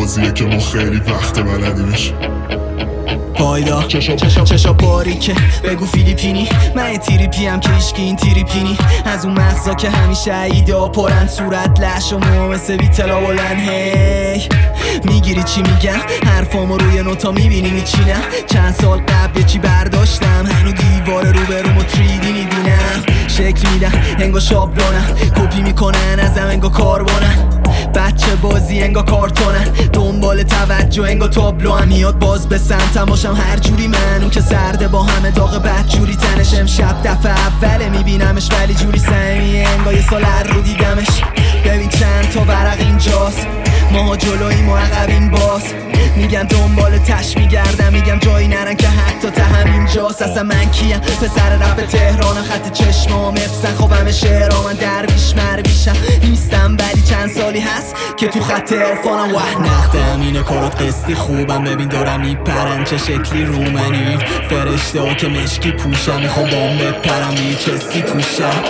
بازیه که ما خیلی وقت بلدیمش. پایدا چشا باریکه بگو فیلیپینی، من تریپیم که ایشکی این تریپینی، از اون مغزا که همیشه ایده پرن، صورت لش و مو مثل بیتلا بلن. هی میگیری چی میگم؟ حرفامو روی نوتا میبینی میچینم. چند سال قبل چی برداشتم، هنو دیوار رو برومو 3D میبینم. شکل میدم انگا شابلونم، کپی میکنن ازم انگا کاربونن. بچه بازی انگا کارتونن، دنبال توجه انگا تابلو هم میاد باز به سمتم باشم هر جوری. من اون که سرده با همه داغ بدجوری تنش، امشب دفعه اوله میبینمش ولی جوری سمیه انگا یه سال رو دیدمش. ببین چند تا ورق اینجاست، ماها جلوییم و عقبیم باز. میگن دنبال تش میگردم، میگم جایی نرن که حتی ته همینجاست. اصلا من کیم؟ پسر رپ تهران، خط چشمام افسن خوابم شعرها، من درویش مرویشم نیستم ولی چند سالی هست که تو خط عرفانم. وح نقدم اینه کارات قسطی خوبم، ببین دارم میپرن چه شکلی رو منی. فرشته ها که مشکی پوشم، میخوام بام بپرم یه چستی توشم.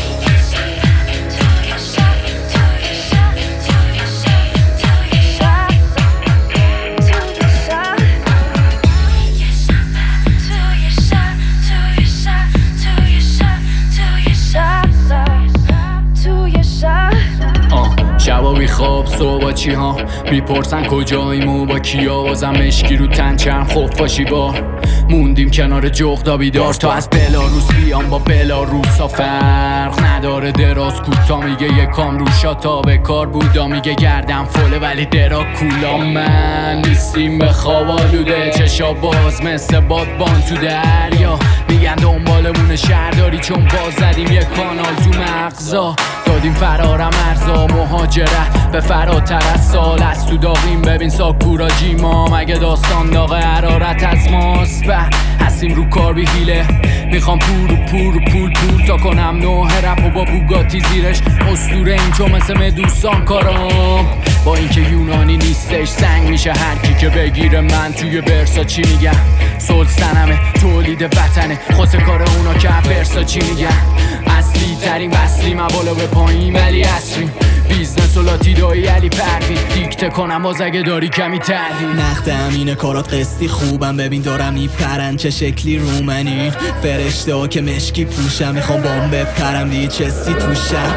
شبا بیخواب صبح چی ها میپرسن کجاییم و با کیا، بازم مشکی رو تن چرم خفاشی با موندیم کنار جغدا بیدار. تا از بلاروس بیام با بلاروسا فرق نداره، دراز کوتا میگه یکام روشا تا به کار بودا، میگه گردم فله ولی درا کولا. من نیستیم به خواب آلوده، چشا باز مثل بادبان تو دریا، میگن دنبالمون شهرداری چون باز زدیم یک کانال تو مغزا. دادیم فرارم ارزا مهاجرت به فراتر از سال، از تو داغیم ببین ساکورا جیما، مگه داستان داغ حرارت از ماست؟ هستیم رو کار بی حیله، میخوام پول تا کنم نوه رپ و با بوگاتی زیرش اسطوره این چون مثل مدوسان کارام. با اینکه یونانی نیستش سنگ میشه هر کی که بگیره من توی برسا چی میگن. سلطنمه تولید وطنه خاص کار اونا که برسا چی میگن. اصلی ترین وصلیم بالا به پایین ولی اصریم، بیزنس و لاتیدایی علی پروین، دیکته کنم باز اگه داری کمی تحلیل. نقدم اینه کارات قسطی خوبم، ببین دارم میپرن چه شکلی رو منی. فرشته ها که مشکی پوشم، میخوام بام بپرم دیگه چستی توشم.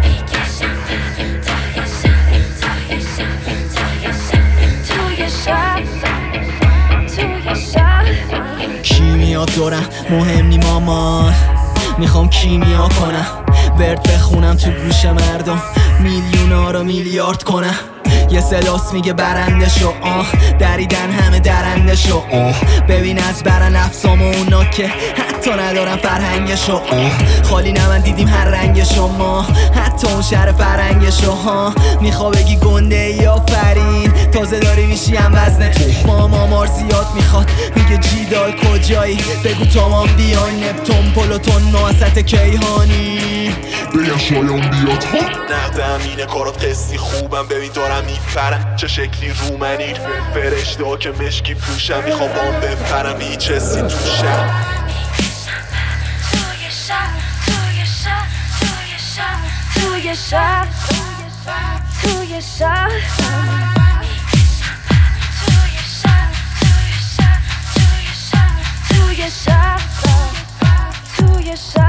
کی میاد دورم مهم نی مامان، میخوام کیمیا کنم ورد بخونم تو گوش مردم، میلیونا رو میلیارد کنم. یه سلاس میگه برنده شو دریدن همه درنده شو. ببین از برن افسام و اونا که حتی ندارن فرهنگشو. خالی نمن دیدیم هر رنگ شما، حتی اون شهر فرنگشو. میخوا بگی گنده یا فرین، تازه داری میشی هم وزن تو. مامار زیاد میخواد میگه جیدال کجایی، بگو تمام بیاین نپتون پلوتون نوست کیهانی. بگم شایان بیاد ها. نقدم اینه کارات قسطی خوبم، ببین دارم میپرم چه شکلی رو منی. فرشته ها که مشکی پوشم، میخوام بام بپرم یه چستی توشم. توی شهر